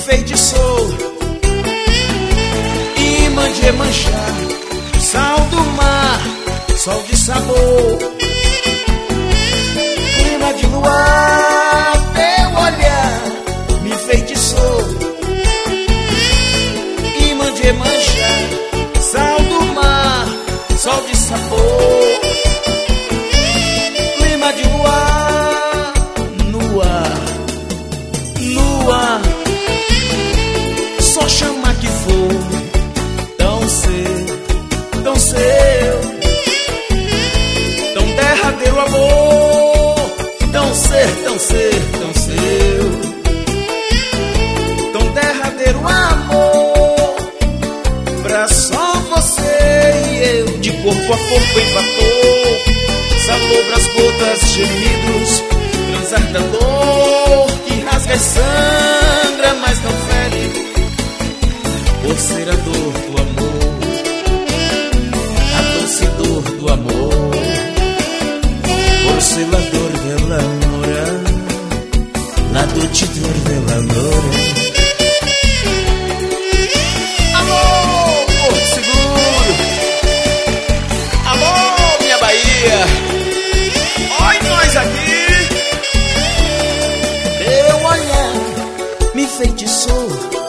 enfeitiçou, imã de Iemanjá, sal do mar, sol de sabor, clima de luar, teu olhar me enfeitiçou, imã de Iemanjá, sal do mar, sol de sabor, clima de luar, no ar, no ar, só chama que for, tão seu, tão derradeiro amor, tão ser, tão ser, tão seu, tão derradeiro amor, pra só você e eu, de corpo a corpo em vapor, salobra as gotas, gemidos, transar da dor que rasga e sangra, mas não fere, por ser a dor do amor, a doce dor do amor, por ser la dor del amor, la dolce dor del amor. Alô, Porto Seguro, alô, minha Bahia, oi nós aqui. Teu olhar me enfeitiçou,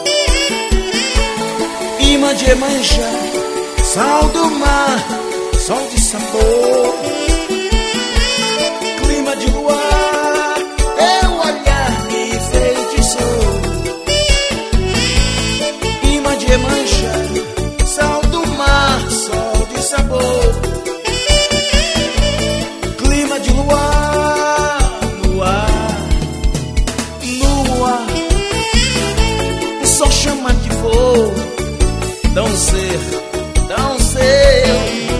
imã de Iemanjá, sal do mar, sol de sabor, clima de luar, teu olhar me enfeitiçou, imã de Iemanjá, sal do mar, sol de sabor, clima de luar, no ar, no ar, só chama que for, tão ser, tão seu,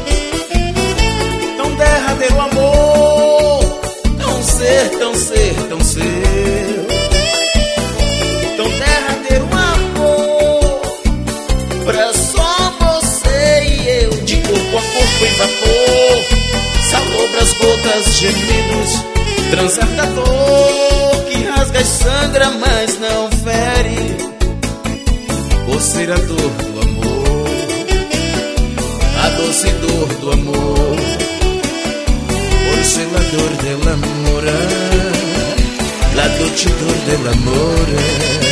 tão derradeiro amor, tão ser, tão ser, tão seu, tão derradeiro amor, pra só você e eu, de corpo a corpo em vapor, salobra as gotas, gemidos, transar da dor que rasga e sangra, mas não fere, por ser a dor do amor, a doce dor do amor, por ser la dor del amor, la dolce dor del amor.